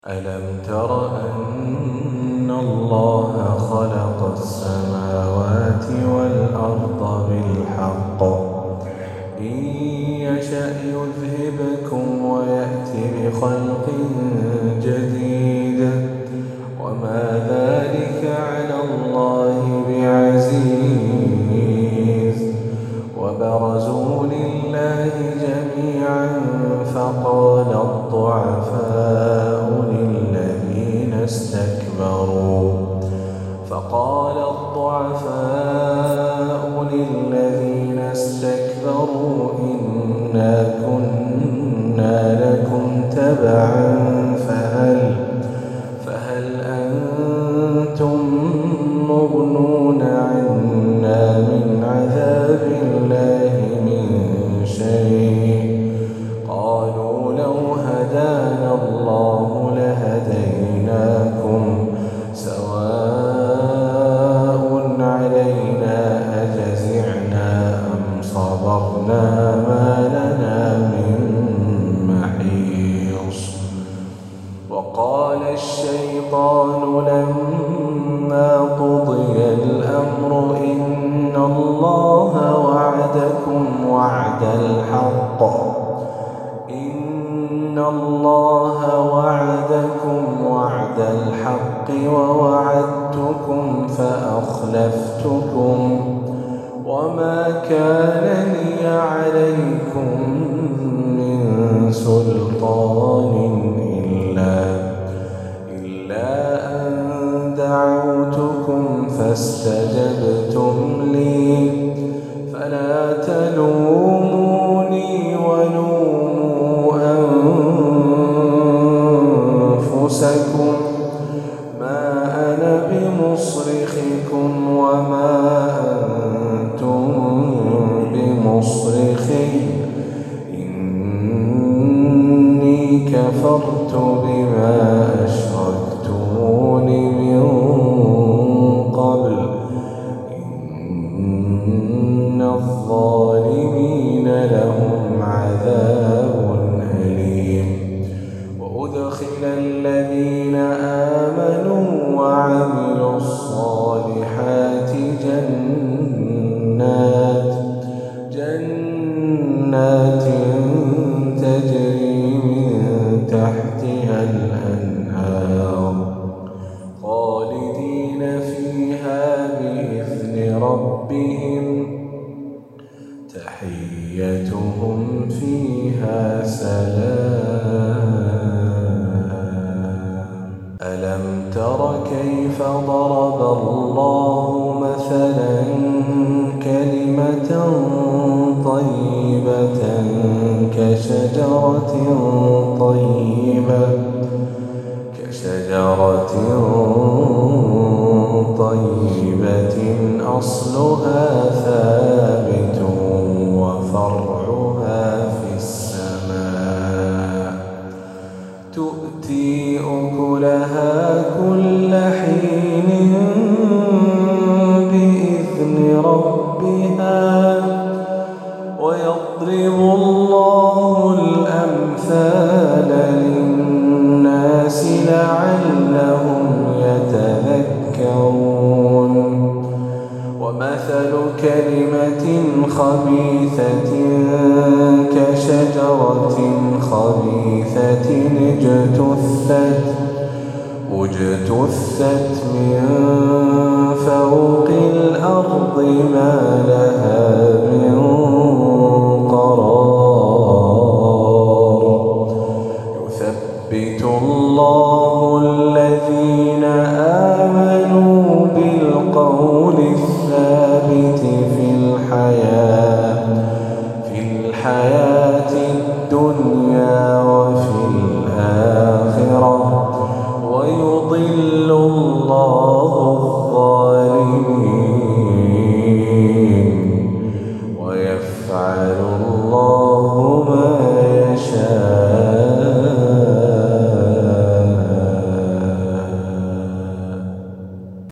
ألم تر أن الله خلق السماوات والأرض بالحق إن يشأ يذهبكم ويأت بخلق جديد وما ذلك على الله بعزيز وبرزوا لله جميعا فقال الضعفاء للذين استكبروا إنا كنا لكم تبعا فهل أنتم مغنون عنا من عذاب الله من شيء قالوا لو هدانا الله لهديناكم سواء علينا أجزعنا أم صبرنا ما لنا من محيص وقال الشيطان لما قضي الأمر إن الله وعدكم وعد الحق ووعدتكم فأخلفتكم وما كان لي عليكم من سلطان إلا أن دعوتكم فاستجبتم لي فلا تلوموني ولوموا أنفسكم ما أنا بمصرخكم وما أنتم بمصرخي إني كفرت بما أشركتمون من قبل إن الظالمين لهم عذاب أليم وأدخل الذين آمنوا وعملوا الصالحات جنات تجري من تحتها الأنهار خالدين فيها بإذن ربهم تحيتهم فيها سلام ألم تر كيف ضرب الله مثلا كلمة طيبة كشجرة طيبة أصلها ثابت وفرعها في السماء تؤتي أكلها كل حين بإذن ربها ويضرب الله الأمثال للناس لعلهم يتذكرون ومثل كلمة خبيثة كشجرة خبيثة اجتثت من فوق الأرض ما لها من